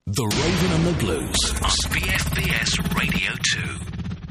The Raven and the Blues on BFBS Radio 2.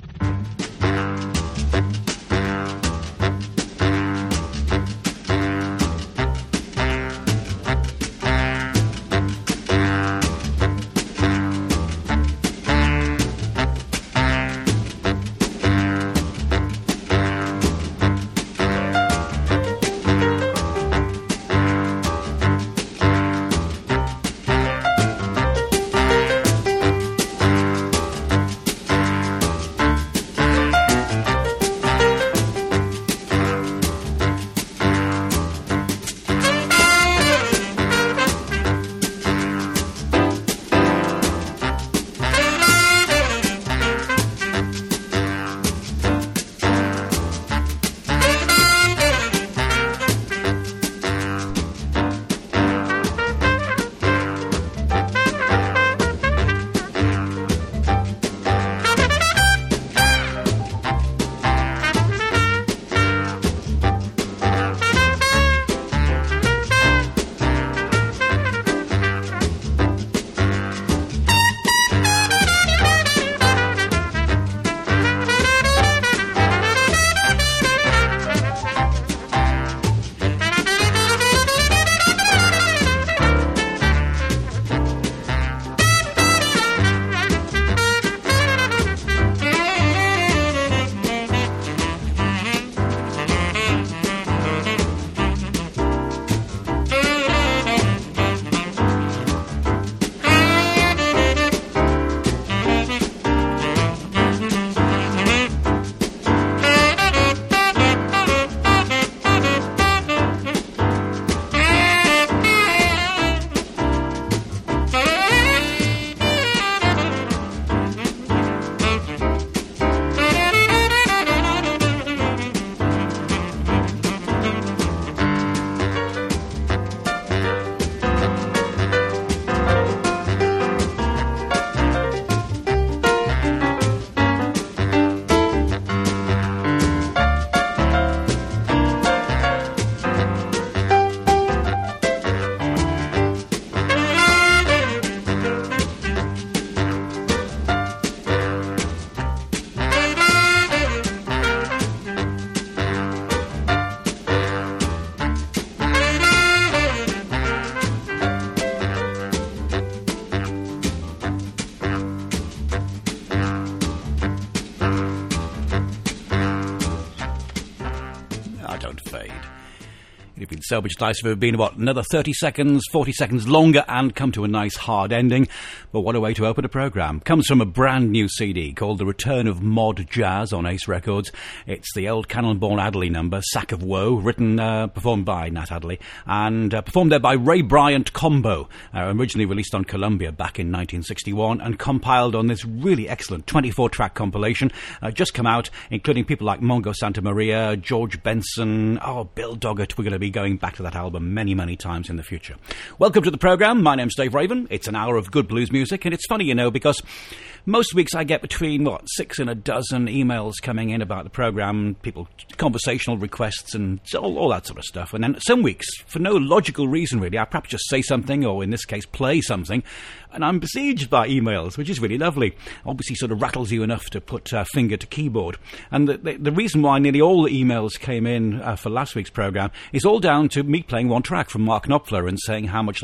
Salvage Dice have been about another 30 seconds, 40 seconds longer and come to a nice hard ending. But what a way to open a programme. Comes from a brand new CD called The Return of Mod Jazz on Ace Records. It's the old Cannonball Adderley number, Sack of Woe, performed by Nat Adderley, and performed there by Ray Bryant Combo, originally released on Columbia back in 1961 and compiled on this really excellent 24-track compilation, just come out, including people like Mongo Santa Maria, George Benson, Bill Doggett. We're going to be going back to that album many, many times in the future. Welcome to the programme. My name's Dave Raven. It's an hour of good blues music, and it's funny, because most weeks I get between, 6 and a dozen emails coming in about the programme, people, conversational requests and all that sort of stuff. And then some weeks, for no logical reason really, I perhaps just say something, or in this case play something, and I'm besieged by emails, which is really lovely. Obviously sort of rattles you enough to put finger to keyboard. And the reason why nearly all the emails came in for last week's programme is all down to me playing one track from Mark Knopfler and saying how much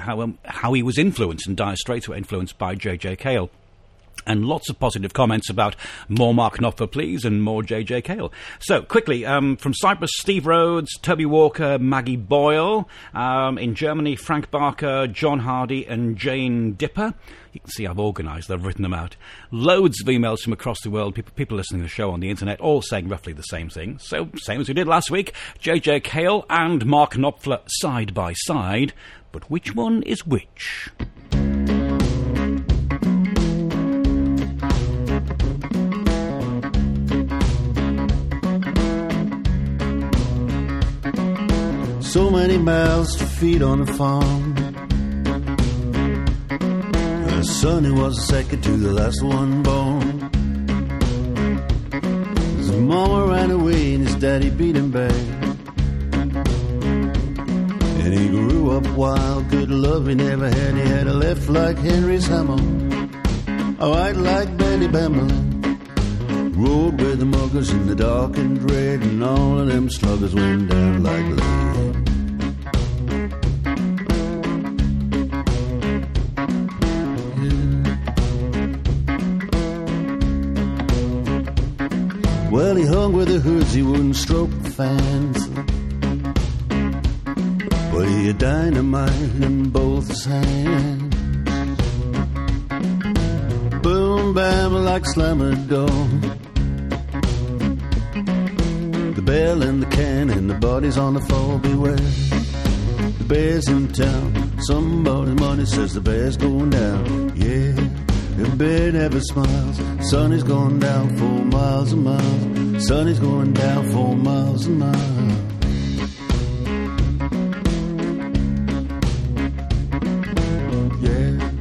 how he was influenced and Dire Straits were influenced by J.J. Cale. And lots of positive comments about more Mark Knopfler, please, and more J.J. Cale. So, quickly, from Cyprus, Steve Rhodes, Toby Walker, Maggie Boyle. In Germany, Frank Barker, John Hardy, and Jane Dipper. You can see I've organised, I've written them out. Loads of emails from across the world, people listening to the show on the internet, all saying roughly the same thing. So, same as we did last week, J.J. Cale and Mark Knopfler side by side. But which one is which? So many mouths to feed on a farm. A son who was second to the last one born. His mama ran away and his daddy beat him back. And he grew grew up wild, good love he never had. He had a left like Henry's hammer, a right like Betty Bamberlin. Rode with the muggers in the dark and dread, and all of them sluggers went down like lead. Yeah. Well, he hung with the hoods, he wouldn't stroke the fans. Well, he had dynamite in both his hands. Boom, bam, like slammer door. The bell and the can and the bodies on the floor, beware. The bear's in town, somebody's money says the bear's going down. Yeah, the bear never smiles. Sun is going down 4 miles a mile. Sun is going down 4 miles a mile. Yeah.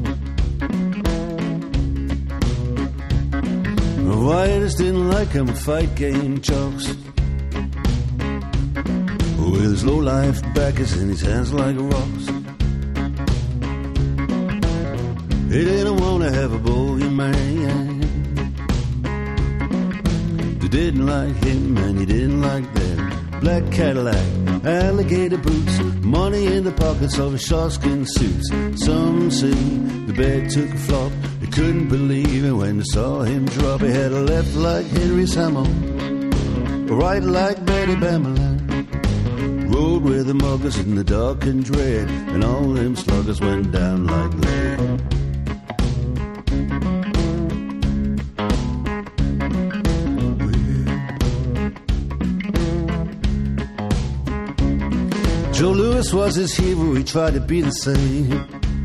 The Whiters didn't like him, fight game jokes. With his low-life backers in his hands like rocks. He didn't want to have a bogeyman. They didn't like him and he didn't like them. Black Cadillac, alligator boots, money in the pockets of his sharkskin suits. Some say the bear took a flop. They couldn't believe it when they saw him drop. He had a left like Henry's hammer, a right like Betty Bamberlin. Rode with the muggers in the dark and dread, and all them sluggers went down like lead. Joe Louis was his hero, he tried to be the same.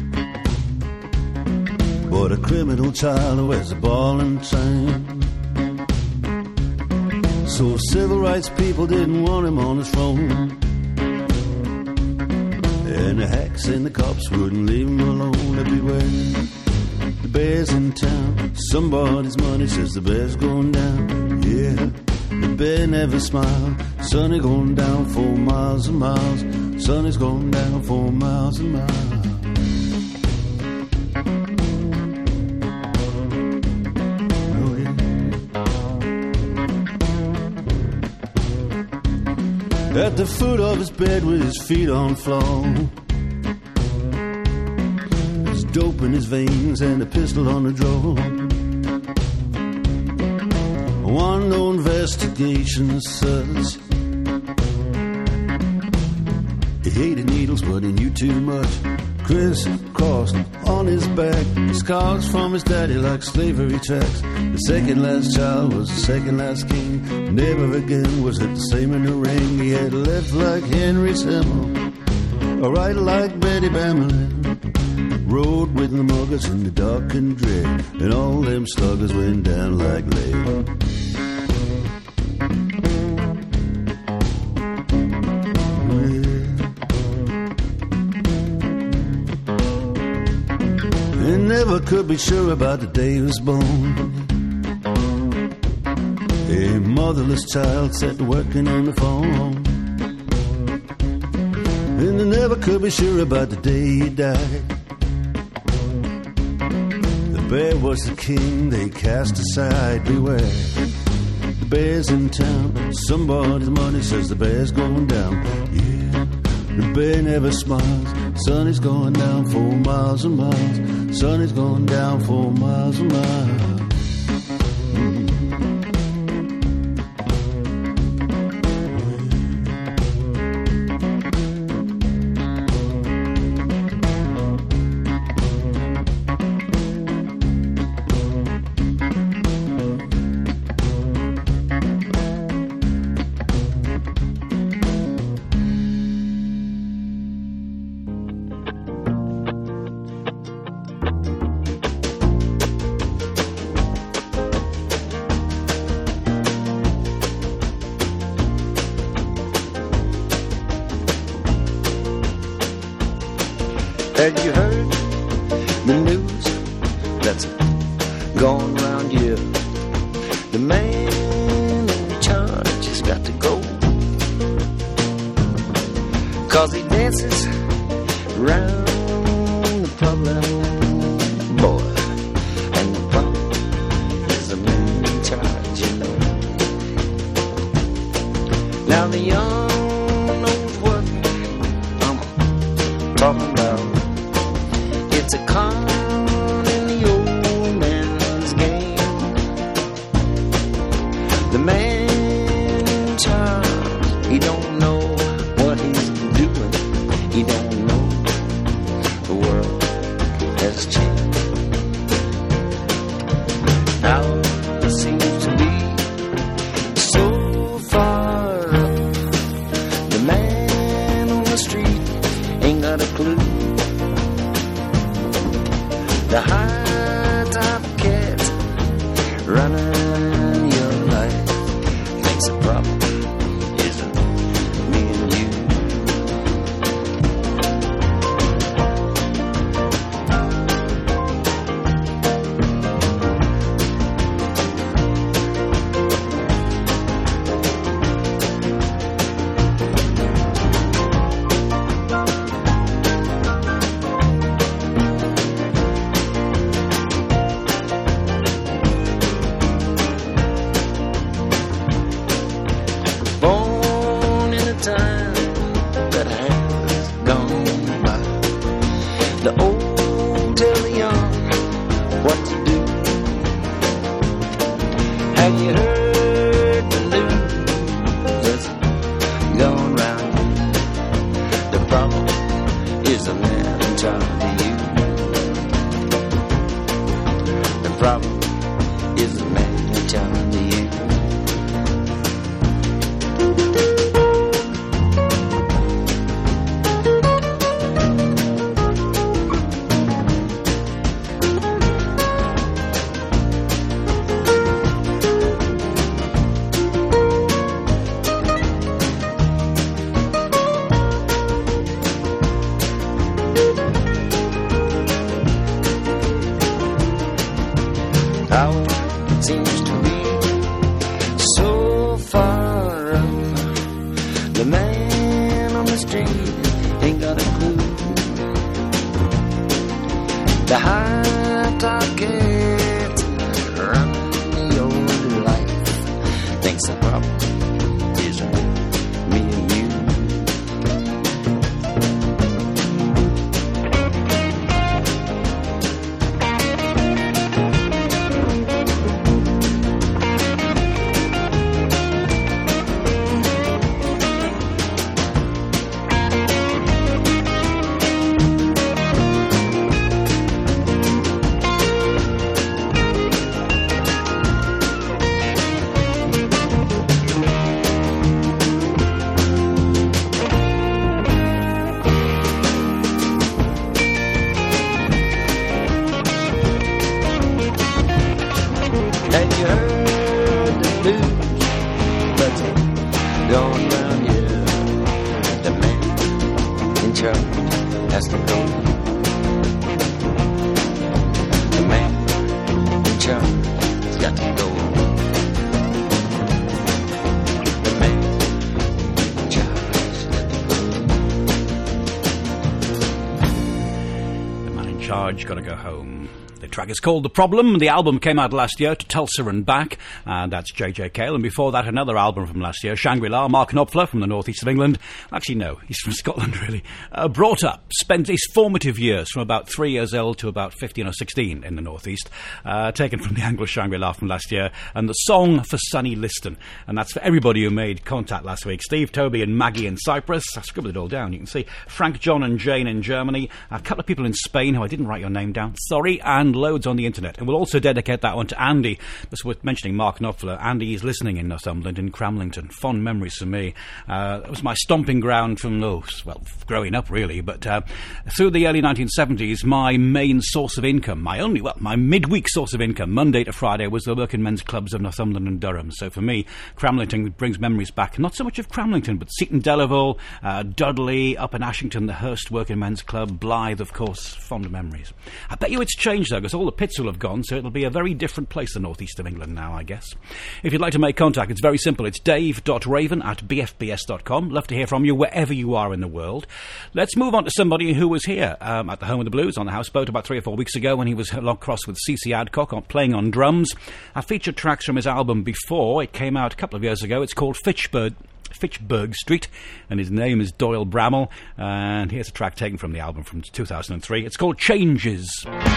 But a criminal child who wears a ball and chain. So civil rights people didn't want him on his throne. And the hacks and the cops wouldn't leave him alone. Everywhere the bear's in town, somebody's money says the bear's going down. Yeah, the bear never smiled. Sun is going down 4 miles and miles. Sun is going down 4 miles and miles. Oh yeah. At the foot of his bed with his feet on floor, there's dope in his veins and a pistol on the drawer. One no investigation says he hated needles but he knew too much. Crisscrossed on his back, scars from his daddy like slavery tracks. The second last child was the second last king. Never again was it the same in the ring. He had left like Henry's hammer, a right like Betty Bamberlin. Rode with the muggers in the dark and dread, and all them sluggers went down like lead. Never could be sure about the day he was born. A motherless child set to working on the phone. And they never could be sure about the day he died. The bear was the king they cast aside. Beware, the bear's in town, somebody's money says the bear's going down. Yeah, the bear never smiles. Sun is going down 4 miles and miles. Sun is going down 4 miles a mile. Have you heard the news that's going around here? The man in charge has got to go, 'cause he dances round the problem, boy. And the problem is the man in charge, you know. Now the young knows what I'm talking about. It's a con in the old man's game. The man in charge, he don't know what he's doing. He don't know the world has changed. Now it seems to be so far up. The man on the street ain't got a clue. The high top cat running your life thinks the problem isn't me and you. Born in a time that has gone by. The old tell the young what to do. Have you heard the news that's going round? The problem is the man in charge of you. The problem is the man in charge of you. How it seems to be so far up. The man on the street ain't got a clue. The high top cat running your life thinks the problem is me and you. Have you heard the news that's going round here? The man in charge has to go. The man in charge has got to go. The man in charge has got to go. The man in charge got to go home. The track is called The Problem. The album came out last year, To Tulsa and Back, and that's J.J. Cale. And before that, another album from last year, Shangri-La, Mark Knopfler from the northeast of England. Actually, no, he's from Scotland, really. Brought up, spent his formative years from about 3 years old to about 15 or 16 in the northeast. Taken from the Anglo Shangri-La from last year. And the song for Sonny Liston. And that's for everybody who made contact last week. Steve, Toby and Maggie in Cyprus. I scribbled it all down, you can see. Frank, John and Jane in Germany. A couple of people in Spain who I didn't write your name down. Sorry. And loads on the internet. And we'll also dedicate that one to Andy. That's worth mentioning, Mark Knopfler. Andy is listening in Northumberland, in Cramlington. Fond memories for me. It was my stomping ground from, growing up really, but through the early 1970s, my main source of income, my midweek source of income, Monday to Friday, was the working men's clubs of Northumberland and Durham. So for me, Cramlington brings memories back, not so much of Cramlington, but Seaton Delaval, Dudley, up in Ashington, the Hurst Working Men's Club, Blythe, of course, fond memories. I bet you it's changed, though. though, because all the pits will have gone, so it'll be a very different place, the northeast of England now, I guess. If you'd like to make contact, it's very simple. It's dave.raven@bfbs.com. Love to hear from you wherever you are in the world. Let's move on to somebody who was here at the Home of the Blues on the Houseboat about 3 or 4 weeks ago when he was across with CC Adcock playing on drums. I featured tracks from his album before. It came out a couple of years ago. It's called Fitchburg Street, and his name is Doyle Bramall, and here's a track taken from the album from 2003. It's called Changes.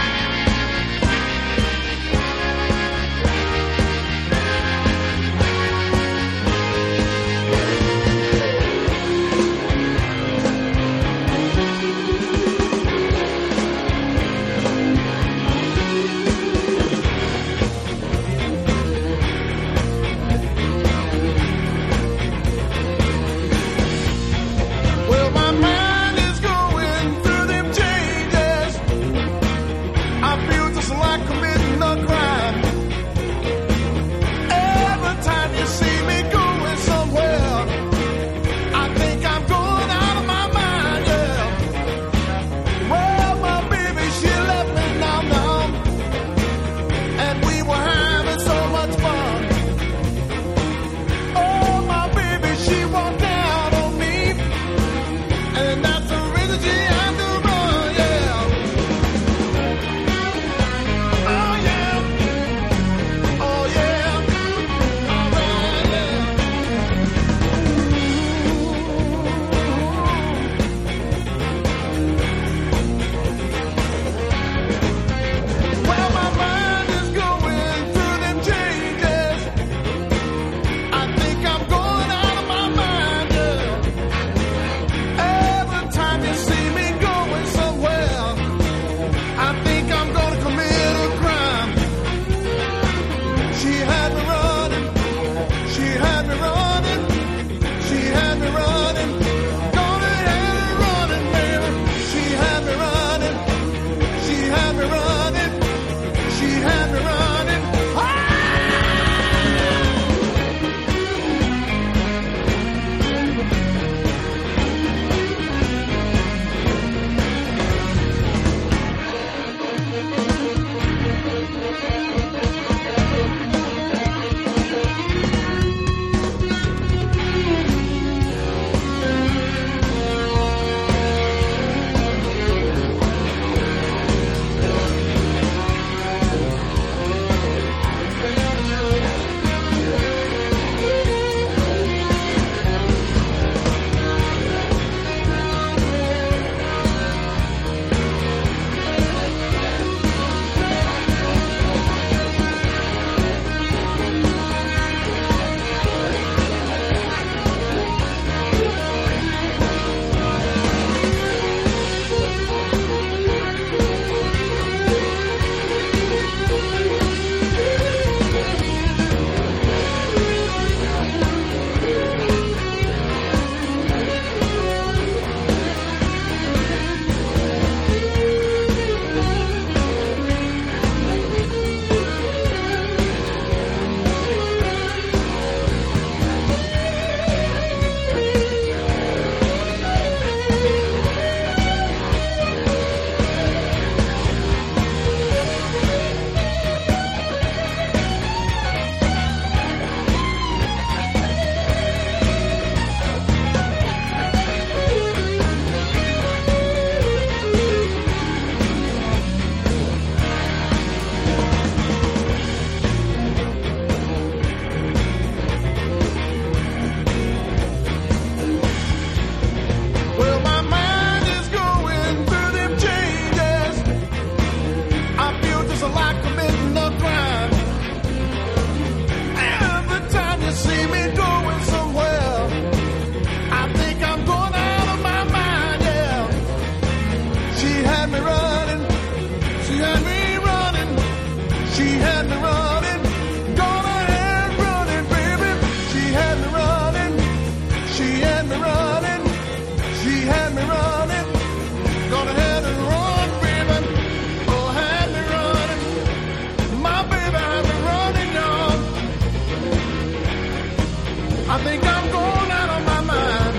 I think I'm going out of my mind.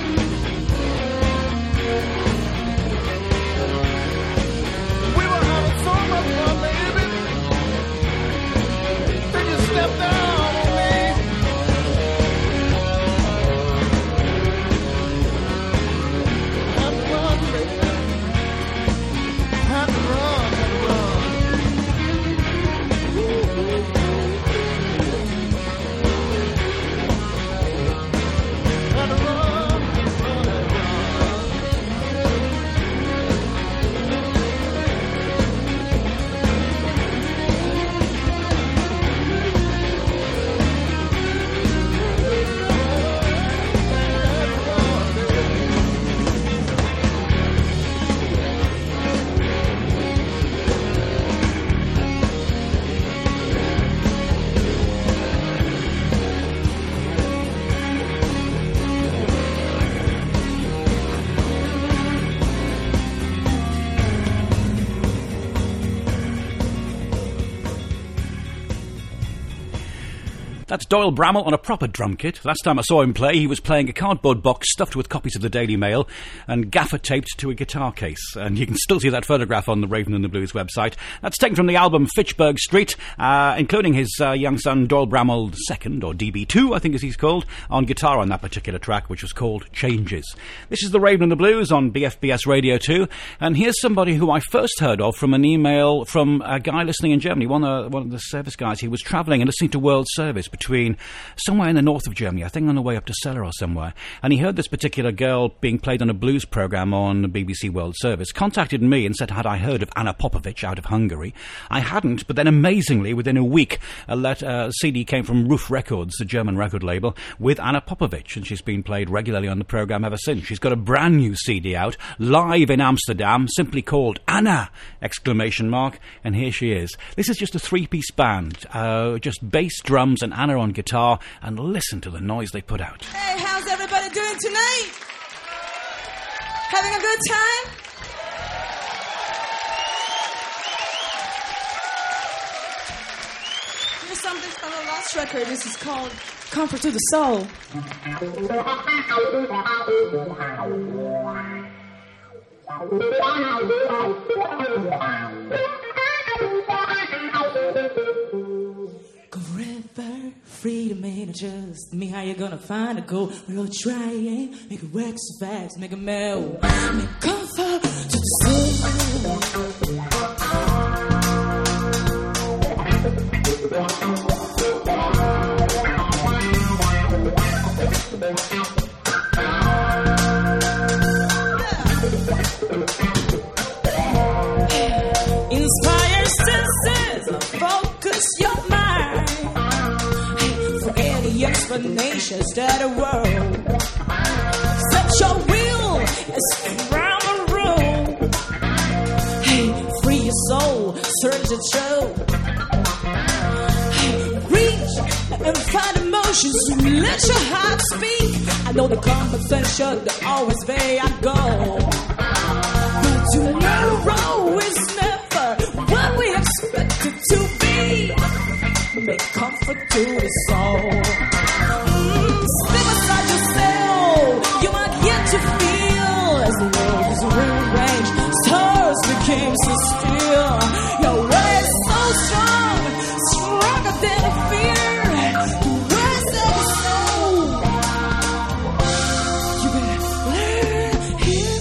We were having That's Doyle Bramall on a proper drum kit. Last time I saw him play, he was playing a cardboard box stuffed with copies of the Daily Mail and gaffer taped to a guitar case. And you can still see that photograph on the Raven and the Blues website. That's taken from the album Fitchburg Street, including his young son Doyle Bramall II, or DB2, I think as he's called, on guitar on that particular track, which was called Changes. This is the Raven and the Blues on BFBS Radio 2, and here's somebody who I first heard of from an email from a guy listening in Germany, one of the service guys. He was travelling and listening to World Service between somewhere in the north of Germany, I think on the way up to Celle or somewhere, and he heard this particular girl being played on a blues programme on BBC World Service, contacted me and said had I heard of Anna Popovic out of Hungary. I hadn't, but then amazingly within a week a CD came from Roof Records, the German record label, with Anna Popovic, and she's been played regularly on the programme ever since. She's got a brand new CD out, live in Amsterdam, simply called Anna! ! And here she is. This is just a three-piece band, just bass, drums and Anna on guitar, and listen to the noise they put out. Hey, how's everybody doing tonight? Having a good time? Here's something from the last record. This is called Comfort to the Soul. Forever, freedom ain't just me. How you gonna find a goal? We'll try and make it work so fast, make it melt. Make comfort to the soul. Inspire senses, focus your mind. For any explanations that a world. Set your will as around the room. Hey, free your soul, search the truth. Hey, reach and find emotions, let your heart speak. I know the conversation that always way I go. But tomorrow is never what we expect it to be. Make comfort to the soul. Step aside yourself. You might get to feel as the world is rearranged. Stars became so still. Your way is so strong, stronger than a fear. The words of the soul. You better learn here.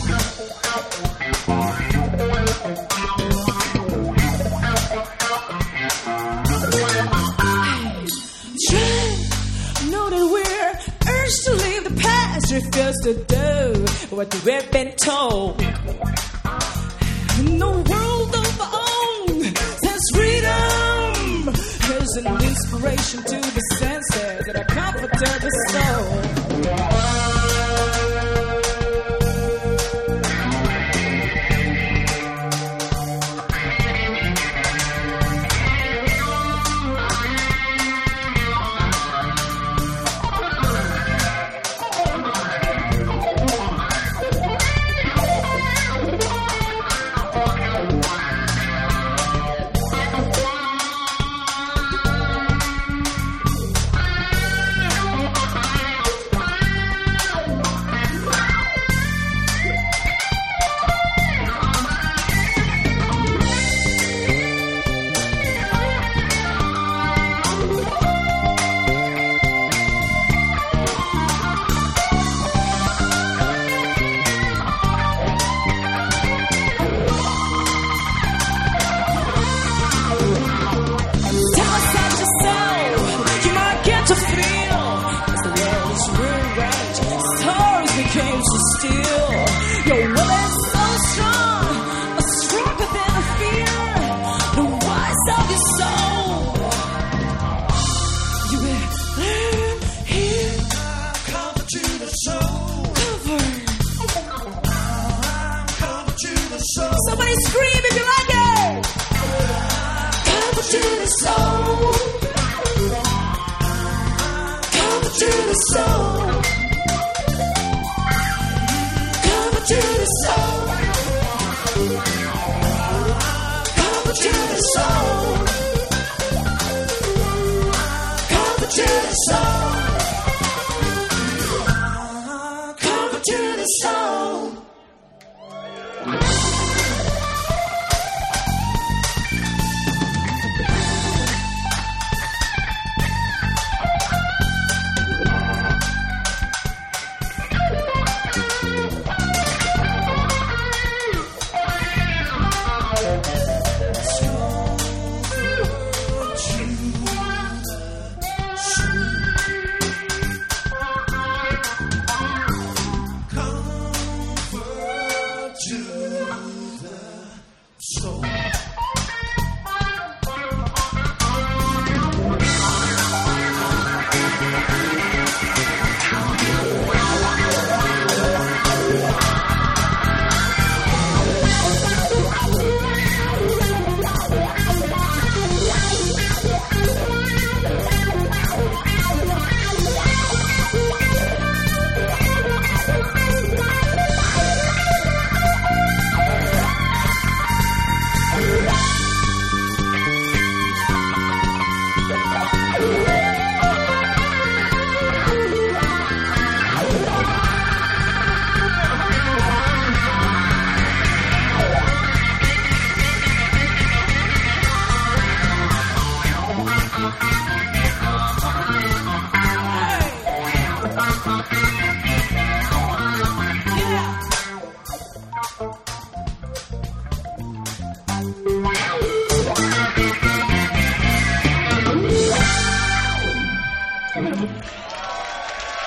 Know that we're urged to leave the past, refuse to do what we've been told. In the world of our own, there's freedom. There's an inspiration to the senses and a comfort to the soul.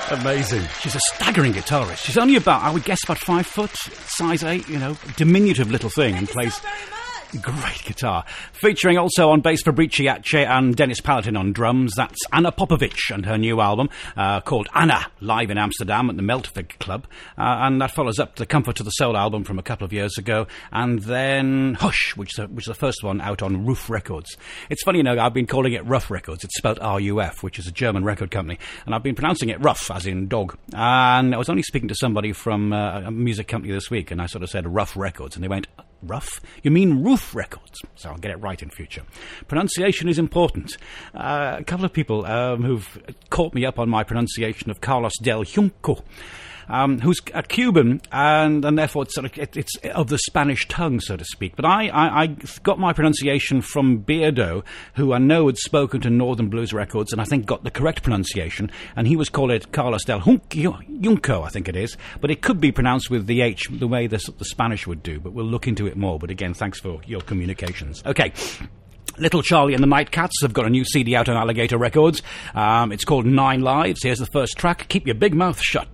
Amazing. She's a staggering guitarist. She's only about, I would guess, about 5 foot, size 8, you know, diminutive little thing, and plays great guitar. Featuring also on bass Fabrici Ace and Dennis Paladin on drums, that's Anna Popovic and her new album called Anna, live in Amsterdam at the Meltvig Club. And that follows up the Comfort to the Soul album from a couple of years ago, and then Hush, which is the first one out on Ruf Records. It's funny, you know, I've been calling it Ruff Records. It's spelled R-U-F, which is a German record company, and I've been pronouncing it Ruff, as in dog. And I was only speaking to somebody from a music company this week, and I sort of said Ruff Records, and they went, Rough? You mean Ruf Records? So I'll get it right in future. Pronunciation is important. A couple of people who've caught me up on my pronunciation of Carlos del Junco, who's a Cuban, and therefore it's of the Spanish tongue, so to speak. But I got my pronunciation from Beardo, who I know had spoken to Northern Blues Records, and I think got the correct pronunciation, and he was called it Carlos del Junco, I think it is. But it could be pronounced with the H, the way the Spanish would do, but we'll look into it more. But again, thanks for your communications. Okay. Little Charlie and the Nightcats have got a new CD out on Alligator Records. It's called 9 Lives. Here's the first track, Keep Your Big Mouth Shut.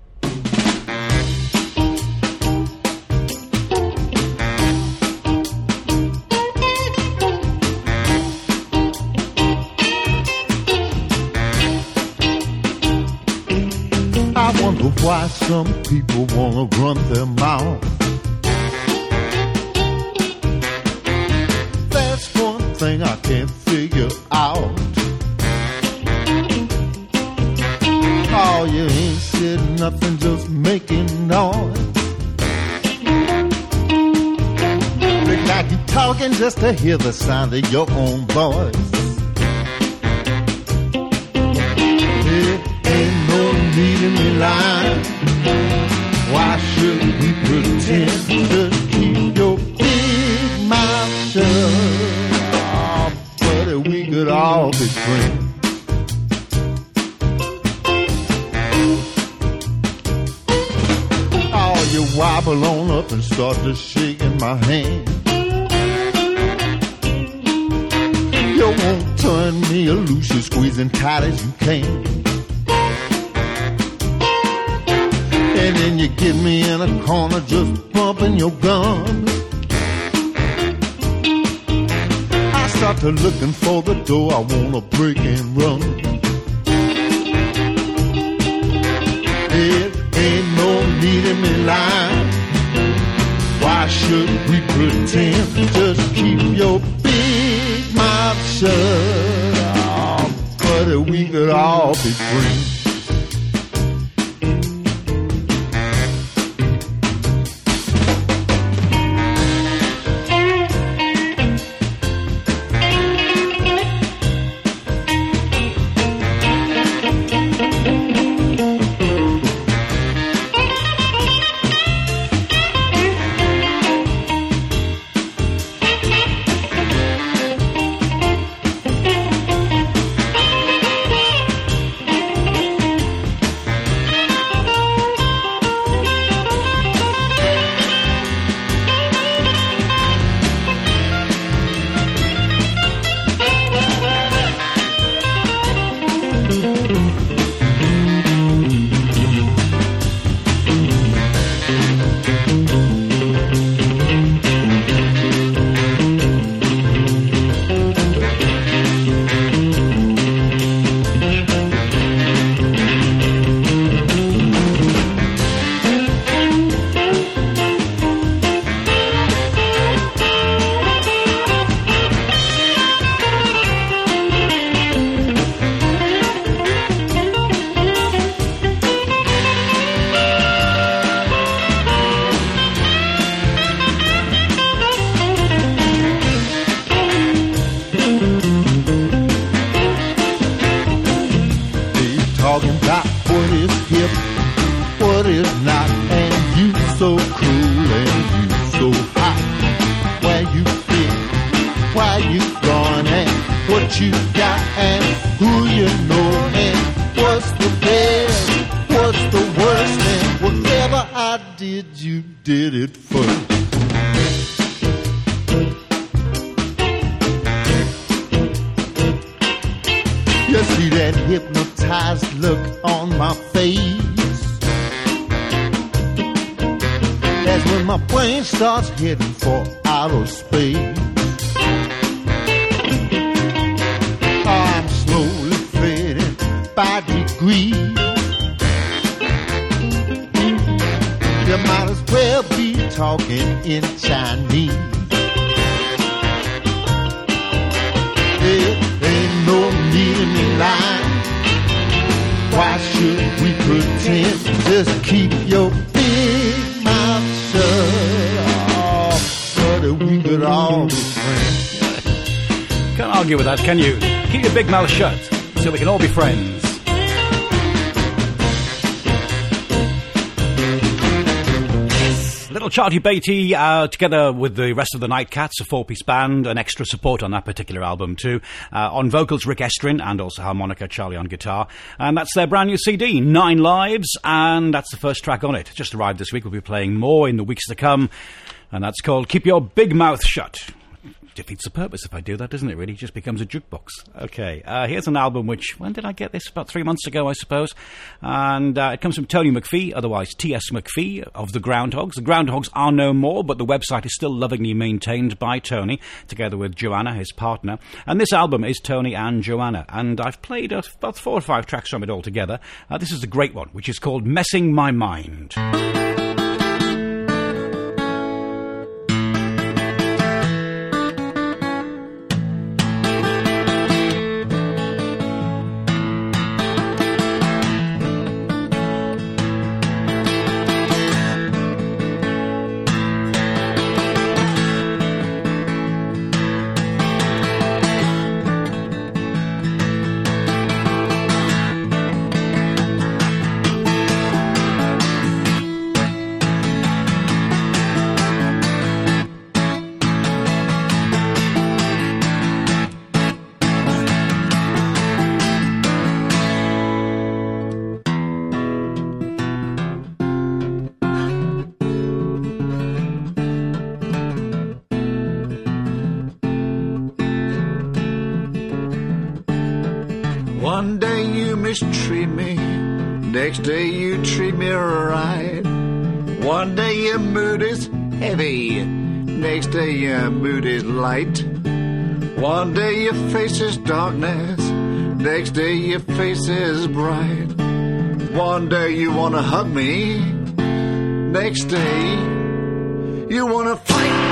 I wonder why some people wanna run their mouth. That's one thing I can't figure out. Oh, you ain't said nothing, just making noise. Look like you talking just to hear the sound of your own voice. Ain't no need in the line. Why should we pretend to keep your big mouth shut? Oh, buddy, we could all be friends. Oh, you wobble on up and start to shaking my hand. You won't turn me loose, you're squeezing tight as you can. And then you get me in a corner just bumping your gum. I start to looking for the door, I wanna break and run. There ain't no need in me lying. Why should we pretend? Just keep your big mouth shut. Oh, buddy, we could all be friends. hypnotized look on my face. That's when my brain starts heading for outer space. I'm slowly fading by degrees. You might as well be talking in Chinese. There ain't no need in the line. Why should we pretend? Just keep your big mouth shut. Oh, so that we could all be friends. Can't argue with that, can you? Keep your big mouth shut so we can all be friends. Little Charlie Beatty, together with the rest of the Nightcats, a four-piece band, an extra support on that particular album too. On vocals, Rick Estrin, and also harmonica, Charlie on guitar. And that's their brand new CD, 9 Lives, and that's the first track on it. Just arrived this week, we'll be playing more in the weeks to come, and that's called Keep Your Big Mouth Shut. Defeats the purpose if I do that, doesn't it, really? It just becomes a jukebox. Okay, here's an album which, when did I get this? About 3 months ago, I suppose. And it comes from Tony McPhee, otherwise T.S. McPhee of the Groundhogs. The Groundhogs are no more, but the website is still lovingly maintained by Tony, together with Joanna, his partner. And this album is Tony and Joanna. And I've played about 4 or 5 tracks from it all together. This is a great one, which is called Messing My Mind. One day you mistreat me, next day you treat me right. One day your mood is heavy, next day your mood is light. One day your face is darkness, next day your face is bright. One day you wanna hug me, next day you wanna fight.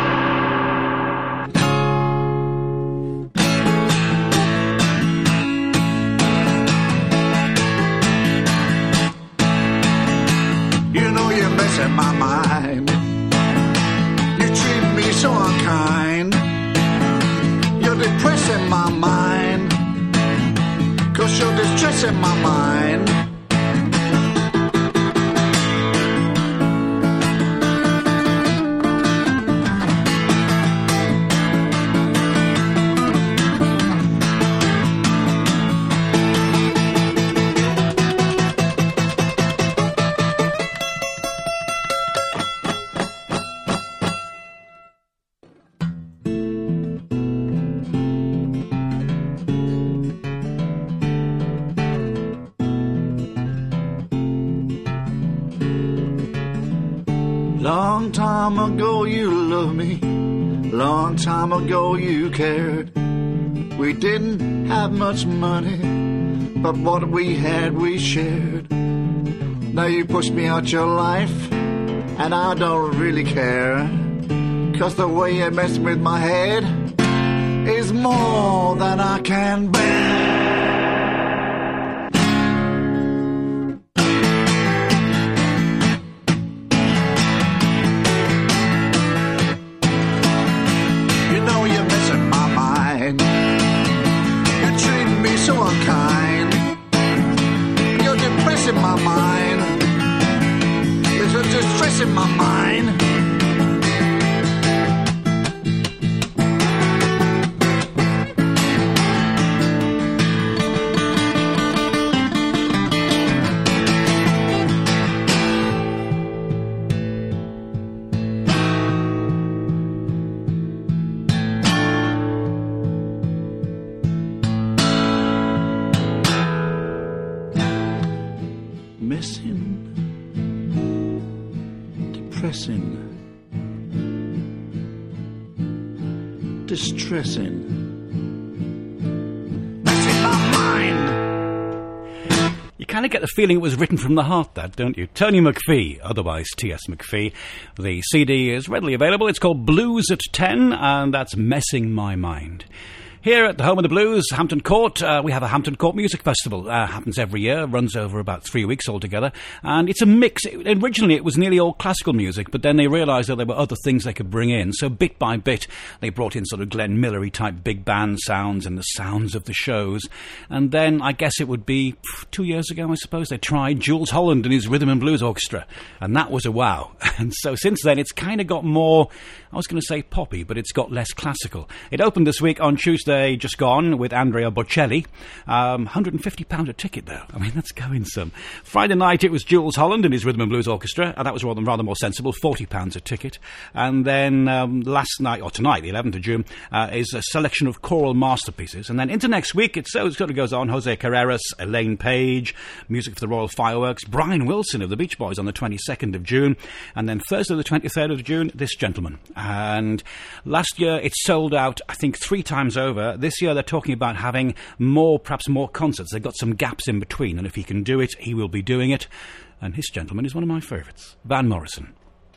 In my mind, you treat me so unkind. You're depressing my mind, 'cause you're distressing my mind. Long time ago you loved me, long time ago you cared. We didn't have much money, but what we had we shared. Now you push me out your life, and I don't really care. 'Cause the way you're messing with my head is more than I can bear. So unkind, you're depressing my mind, you're distressing my mind. missing, depressing, distressing. That's in my mind. You kind of get the feeling it was written from the heart, that, don't you? Tony McPhee, otherwise T.S. McPhee. The CD is readily available. It's called Blues at 10, and that's Messing My Mind. Here at the home of the blues, Hampton Court, we have a Hampton Court Music Festival. Happens every year, runs over about 3 weeks altogether, and it's a mix. Originally, it was nearly all classical music, but then they realised that there were other things they could bring in. So bit by bit, they brought in sort of Glenn Millery type big band sounds and the sounds of the shows. And then I guess it would be 2 years ago, I suppose, they tried Jules Holland and his Rhythm and Blues Orchestra, and that was a wow. And so since then, it's kind of got more, I was going to say poppy, but it's got less classical. It opened this week on Tuesday, just gone, with Andrea Bocelli. £150 a ticket, though. I mean, that's going some. Friday night, it was Jules Holland and his Rhythm and Blues Orchestra, and that was rather more sensible, £40 a ticket. And then last night, or tonight, the 11th of June, is a selection of choral masterpieces. And then into next week, it sort of goes on. Jose Carreras, Elaine Page, music for the Royal Fireworks, Brian Wilson of the Beach Boys on the 22nd of June, and then Thursday the 23rd of June, this gentleman. And last year, it sold out, I think, 3 times over. This year they're talking about having perhaps more concerts. They've got some gaps in between, and if he can do it, he will be doing it. And this gentleman is one of my favourites, Van Morrison.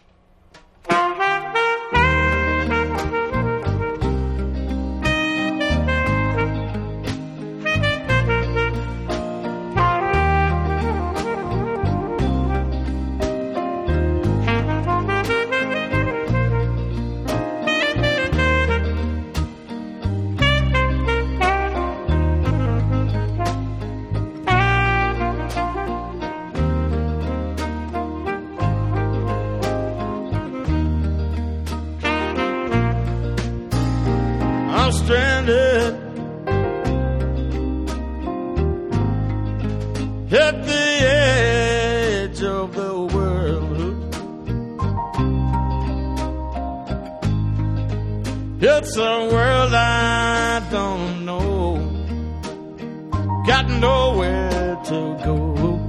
Stranded at the edge of the world. It's a world I don't know, got nowhere to go.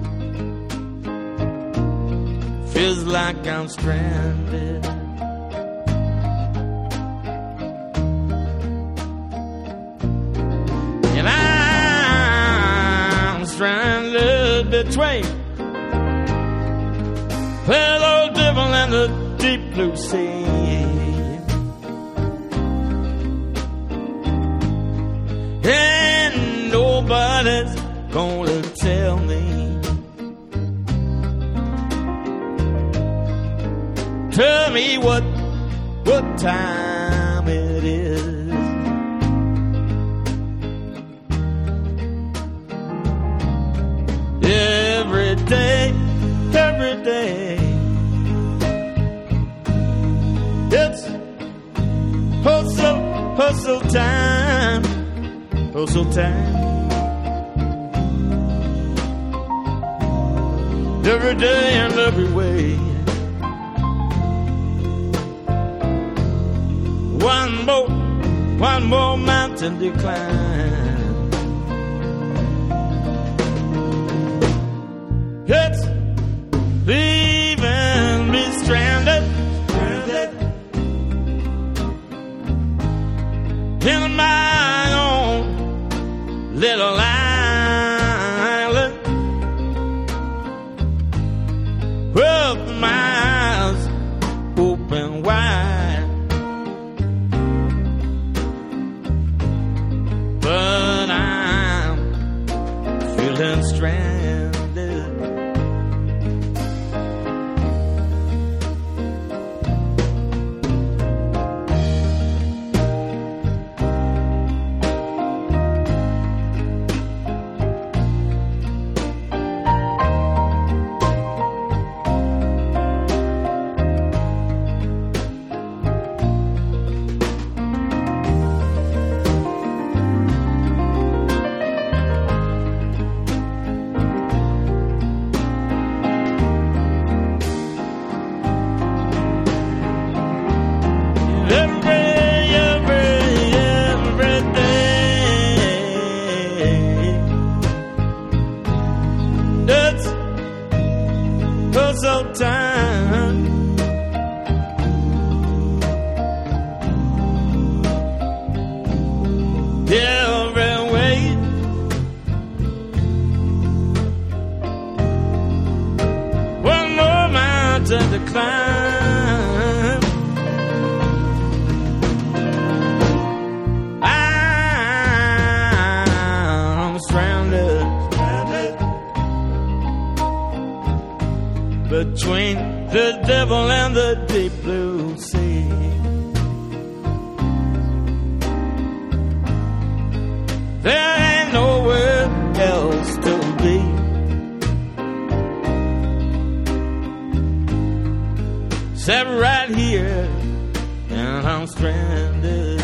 Feels like I'm stranded. And I'm stranded between that old devil and the deep blue sea. And nobody's gonna tell me, tell me what time it is. Every day, it's hustle time, hustle time. Every day and every way. One more mountain to climb. It's leaving me stranded in my own little island, with my eyes open wide, but I'm feeling stranded. climb. I'm stranded between the devil and the deep blue sea. There ain't nowhere else to be. Except right here, and I'm stranded.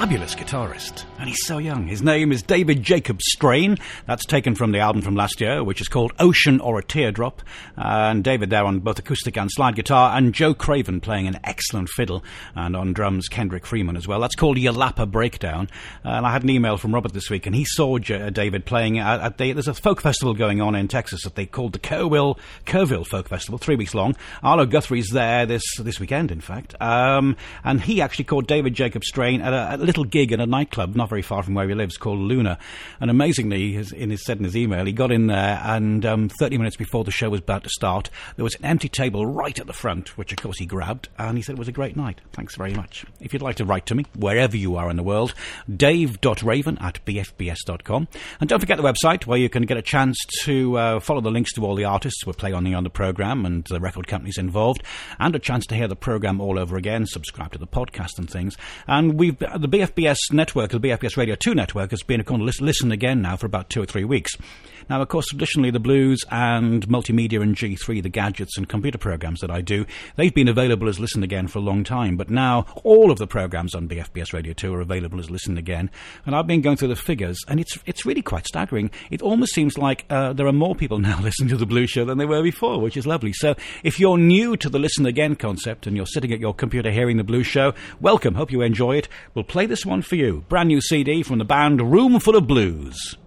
fabulous guitarist, and he's so young. His name is David Jacob Strain. That's taken from the album from last year, which is called Ocean or a Teardrop. And David there on both acoustic and slide guitar, and Joe Craven playing an excellent fiddle, and on drums Kendrick Freeman as well. That's called Yalapa Breakdown. And I had an email from Robert this week, and he saw David playing at there's a folk festival going on in Texas that they called the Kerrville Folk Festival, 3 weeks long. Arlo Guthrie's there this weekend, in fact. And he actually called David Jacob Strain at a little gig at a nightclub not very far from where he lives called Luna. And amazingly, he said in his email, he got in there and 30 minutes before the show was about to start, there was an empty table right at the front, which of course he grabbed, and he said it was a great night. Thanks very much. If you'd like to write to me, wherever you are in the world, dave.raven@bfbs.com. And don't forget the website where you can get a chance to follow the links to all the artists we're playing on the programme and the record companies involved, and a chance to hear the programme all over again, subscribe to the podcast and things. And the BFBS network, the BFBS Radio 2 network, has been called Listen Again now for about 2 or 3 weeks. Now, of course, traditionally the blues and multimedia and G3, the gadgets and computer programs that I do, they've been available as Listen Again for a long time. But now all of the programs on BFBS Radio 2 are available as Listen Again. And I've been going through the figures, and it's really quite staggering. It almost seems like there are more people now listening to the Blues Show than there were before, which is lovely. So if you're new to the Listen Again concept and you're sitting at your computer hearing the Blues Show, welcome. Hope you enjoy it. We'll play this one for you. Brand new CD from the band Room Full of Blues.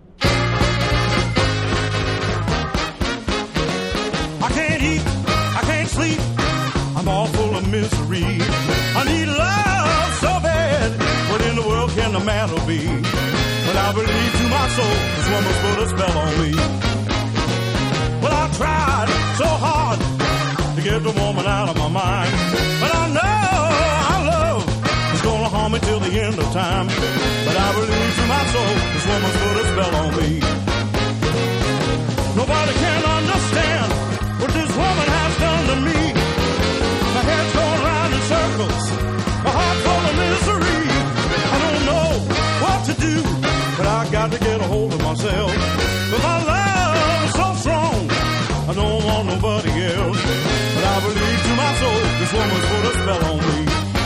I can't eat, I can't sleep, I'm all full of misery. I need love so bad, what in the world can the matter be? But I believe to my soul, this woman's put a spell on me. Well, I tried so hard to get the woman out of my mind, but I know our love is gonna harm me till the end of time. But I believe to my soul, this woman's put a spell on me. Nobody can understand what this woman has done to me. My head's going round in circles, my heart's full of misery. I don't know what to do, but I got to get a hold of myself. But my love is so strong, I don't want nobody else. But I believe to my soul, this woman's put a spell on me.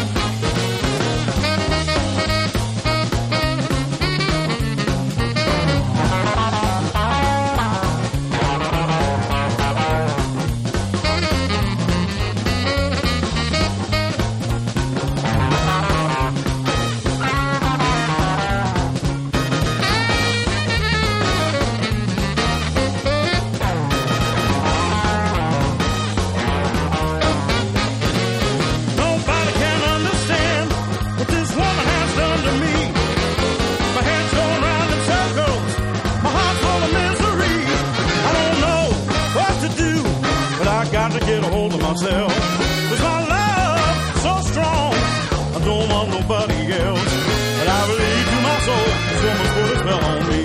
Cause my love so strong, I don't want nobody else. But I believe to my soul, this woman's put a spell on me.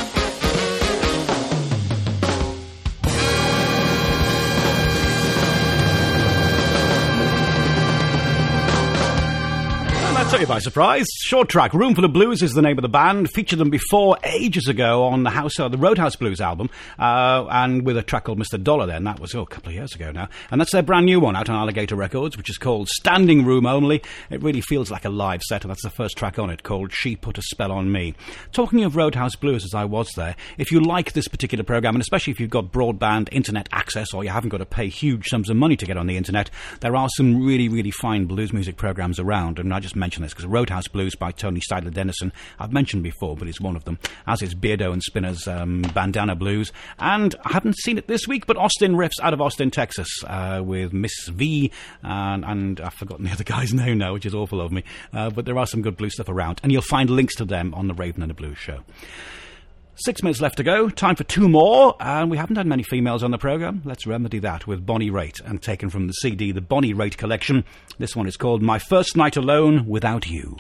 Took you by surprise. Short track, Room Full of Blues is the name of the band. Featured them before ages ago on the Roadhouse Blues album, and with a track called Mr. Dollar then. That was a couple of years ago now. And that's their brand new one out on Alligator Records, which is called Standing Room Only. It really feels like a live set, and that's the first track on it, called She Put a Spell on Me. Talking of Roadhouse Blues, as I was there, if you like this particular program, and especially if you've got broadband internet access or you haven't got to pay huge sums of money to get on the internet, there are some really, really fine blues music programs around, and I just mentioned this because Roadhouse Blues by Tony Steidler Dennison I've mentioned before, but it's one of them, as is Beardo and Spinner's Bandana Blues. And I haven't seen it this week, but Austin Riffs out of Austin, Texas, with Miss V, and I've forgotten the other guy's name now, which is awful of me, but there are some good blues stuff around, and you'll find links to them on the Raven and the Blues show. 6 minutes left to go, time for 2 more, and we haven't had many females on the programme. Let's remedy that with Bonnie Raitt, and taken from the CD, the Bonnie Raitt Collection. This one is called My First Night Alone Without You.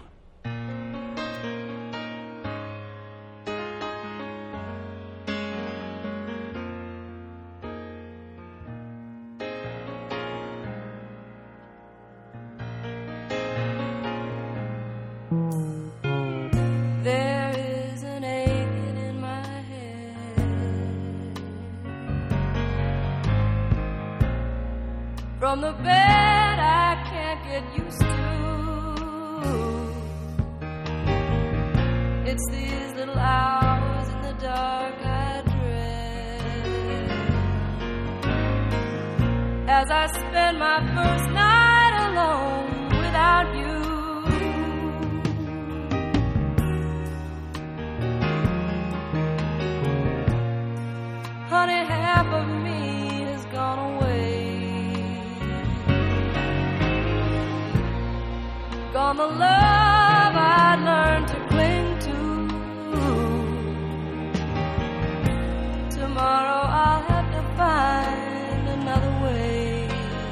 From the bed I can't get used to. It's these little hours in the dark I dread as I spend my first night alone without you. Honey, half of me has gone away. Gone the love I learned to cling to. Tomorrow I'll have to find another way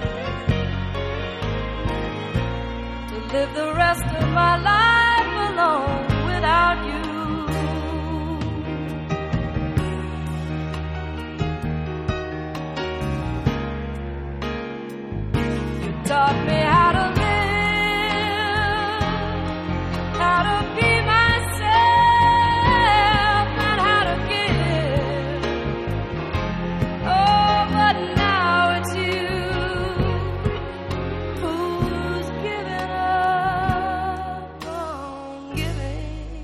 to live the rest of my life alone without you. You taught me how to live, how to be myself, and how to give. Oh, but now it's you who's given up on giving.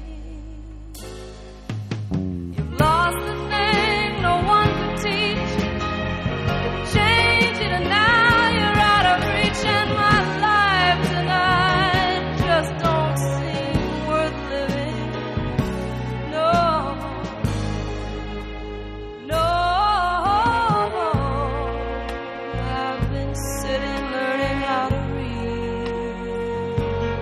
You've lost the thing no one could teach. You've changed it and now you're out of reach, and my life tonight just don't seem worth living. No, no, I've been sitting learning how to read.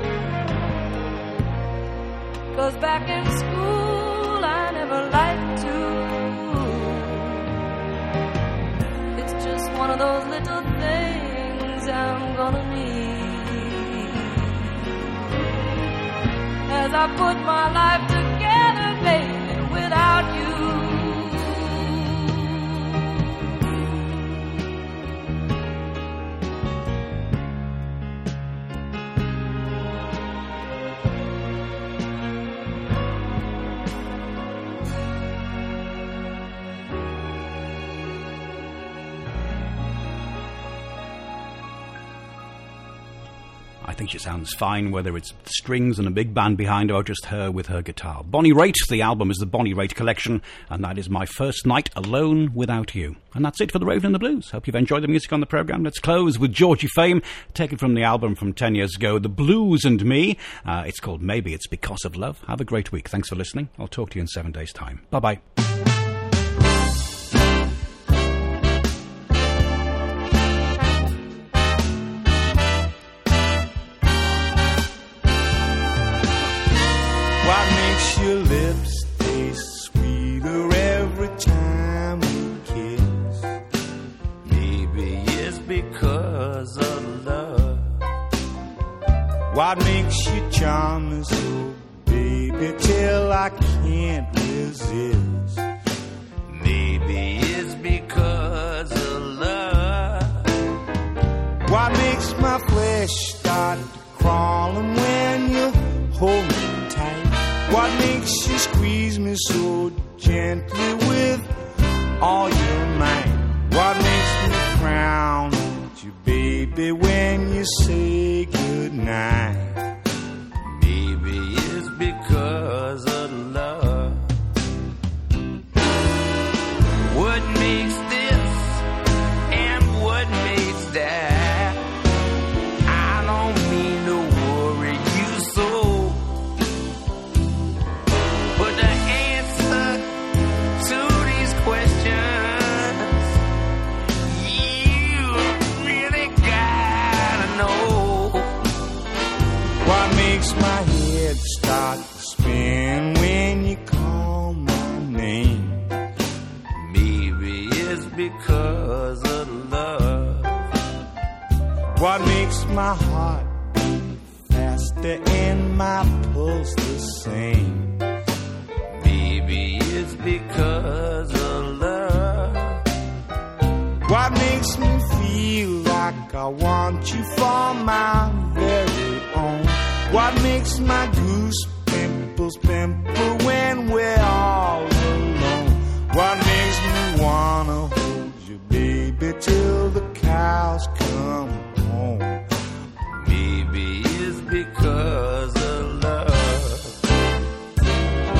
'Cause back in school I never liked to. It's just one of those little things I'm gonna need as I put my life together, baby, without you. I think she sounds fine, whether it's strings and a big band behind her or just her with her guitar. Bonnie Raitt, the album is the Bonnie Raitt Collection, and that is my first night alone without you. And that's it for the Raven and the Blues. Hope you've enjoyed the music on the programme. Let's close with Georgie Fame, taken from the album from 10 years ago, The Blues and Me. It's called Maybe It's Because of Love. Have a great week. Thanks for listening. I'll talk to you in 7 days' time. Bye-bye. What makes your lips taste sweeter every time we kiss? Maybe it's because of love. What makes you charm me so, baby, till I can't resist? Maybe it's because of love. What makes my flesh start crawling when you hold me tight? What makes you squeeze me so gently with all your might? What makes me frown at you, baby, when you say goodnight? Maybe it's because of love. What makes this and what makes that? I don't mean to worry you so, but the answer to these questions, you really gotta know. What makes my head start to spin when you call my name? Maybe it's because of love. What makes my heart beat faster and my pulse the same? Maybe it's because of love. What makes me feel like I want you for my very own? What makes my goose pimples pimple when we're all alone? What makes me wanna hold you, baby, till the cows come home? Maybe it's because of love.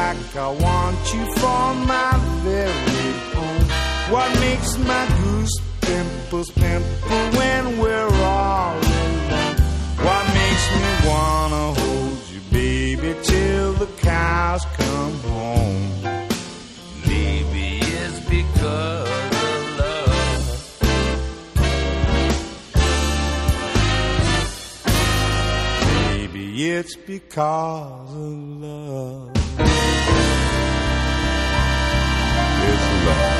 like I want you for my very own. What makes my goose pimples pimple when we're all alone? What makes me wanna hold you, baby, till the cows come home? Maybe it's because of love. Maybe it's because of love. It's love.